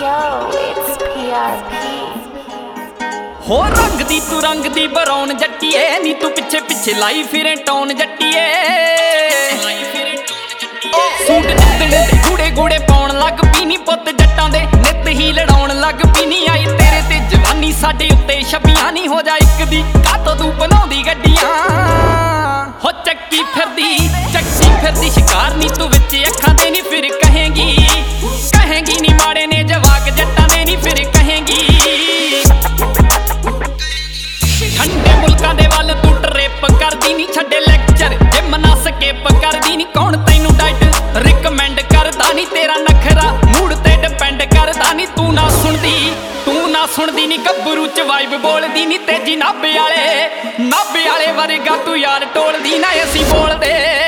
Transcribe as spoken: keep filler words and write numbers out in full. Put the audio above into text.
Yo, it's P R P. हो रंग दी तू रंग दी बरौन जट्टीए नी तू पिछे पिछे लाई फिरे टौन जट्टीए सूट जितने दे गूड़े गूड़े पाउण लग पी नी पुत जट्टां दे नित ही लड़ाउण लग पी नी आई तेरे ते जवानी साडे उत्ते छबियां नी हो जा इक दी कातों तू बनाउंदी गड्डियां हो चक्की फिरदी चक्की फिरदी शिकार नी तू विच अखां ते नी फिर कहेंगी कहेंगी नी माड़े ने जवाक जट्टां दे नी फिर कहेंगी ठंडे मुल्कां दे वल तू ट्रिप करदी नी छड्डे लेक्चर जिम ना स्किप करदी नी कौन तैनू डाइट रिकमेंड करदा नी तेरा नखरा मूड ते डिपेंड करदा नी तू ना सुनदी तू ना सुनदी नी गब्बरू च वाइब बोलदी नी तेजी नाभे वाले नाभे वाले वर्गा तू यार टोलदी ना असीं बोलदे।